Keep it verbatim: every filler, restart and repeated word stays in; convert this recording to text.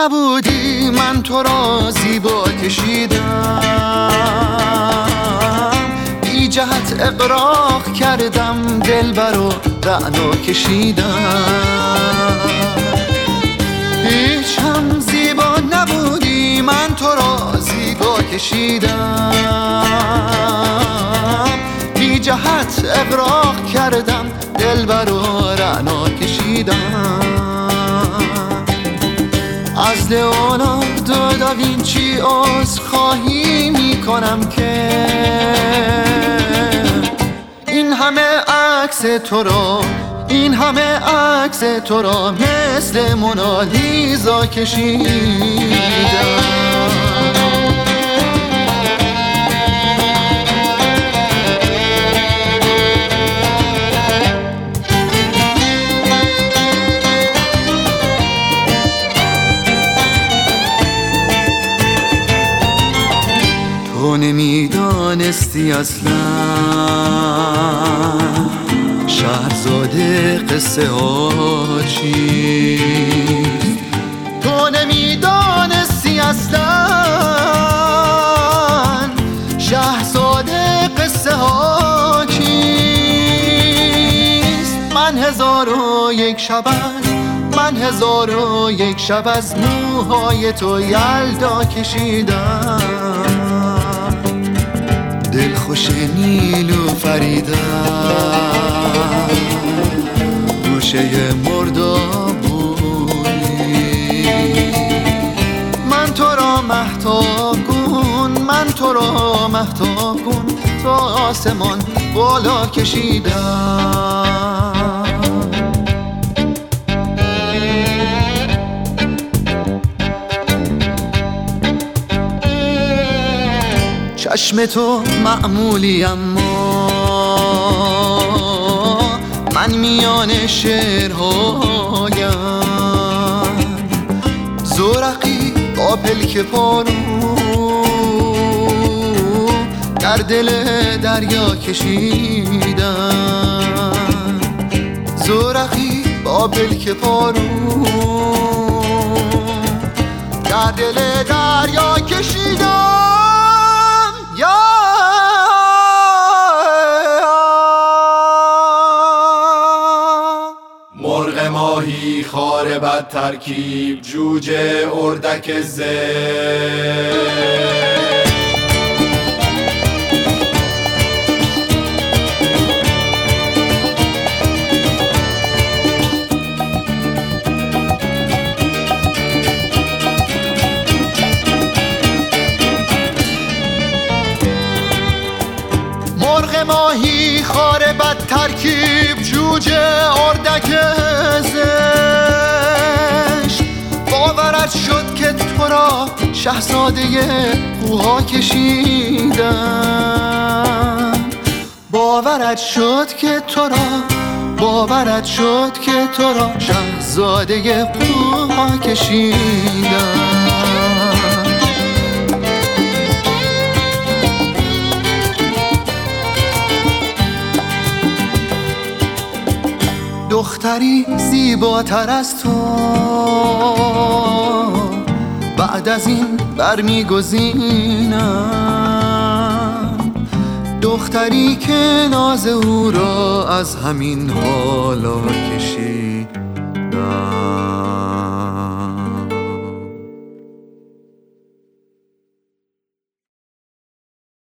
نبودی من تو را زیبا کشیدم، بی جهت اغراق کردم دلبر و رعنا کشیدم. هیچ هم زیبا نبودی من تو را زیبا کشیدم، بی جهت اغراق کردم دلبر و رعنا کشیدم. از لئوناردو داوینچی عذر خواهی می کنم که این همه عکس تو را این همه عکس تو را مثل مونالیزا کشیدم. تو نمیدانستی اصلا شهرزاده قصه ها چیست، تو نمیدانستی اصلا شهرزاده قصه ها چیست. من هزار و یک شب من هزار و یک شب از موهای تو یلدا کشیدم، دلخوش نیلوفریدم، گوشه مردابونی. من تو را مهتاب کن من تو را مهتاب کن تا آسمان بالا کشیدم. چشم تو معمولی اما من میان شعرهایم، زورقی با پلک پارو در دل دریا کشیدم، زورقی با پلک پارو در دل دریا کشیدم. مرغ ماهی خاره بد ترکیب جوجه اردک زشت، مرغ ماهی خاره بد ترکیب جوجه اردک زشت. باورت شد که تو را شاهزاده کوها کشیدم، باورت شد که تو را باورت شد که تو را شاهزاده کوها کشیدم. دختری زیباتر از تو بعد از این برمیگزینم، دختری که ناز او را از همین حالا کشیدم.